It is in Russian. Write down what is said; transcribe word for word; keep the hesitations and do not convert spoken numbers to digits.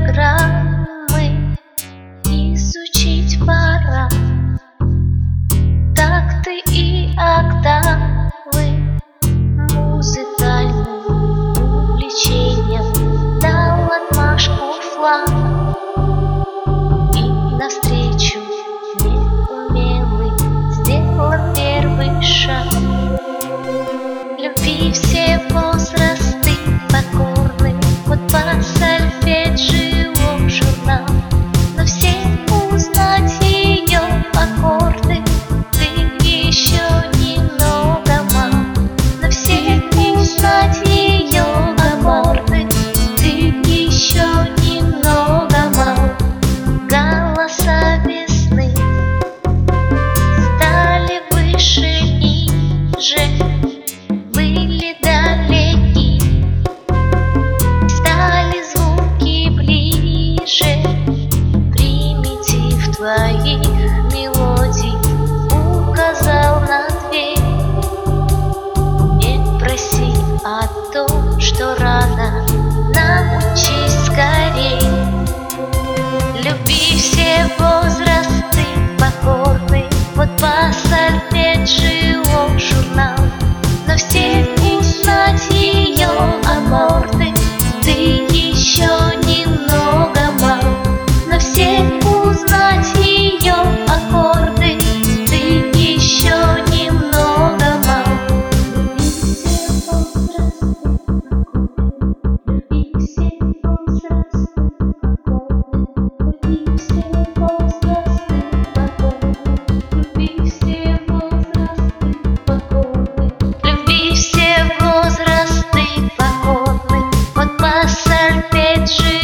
программы изучить пора. Такты и октавы музыкальным увлечением дал отмашку флаг. И навстречу неумелый сделал первый шаг. Любви все возрасты покорны, вот по сольфеджио журнал. Но все узнать ее аккорды ты еще немного мал. Но все узнать ее аккорды ты еще немного мал. Голоса весны стали выше, ниже, были далеки, стали звуки ближе. Примитив твоих мелодий указал на дверь. Не проси о том, что рано, научись скорей. Люби все возрасты покорны, вот по сольфеджио журнал. Но все узнать ее аккорды ты еще немного мал. Но все узнать ее аккорды ты еще немного мал. Люби все возрасты покорны, люби все возрасты покорны, люби все возрасты покорны, люби все возрасты покорны, вот по сольфеджио.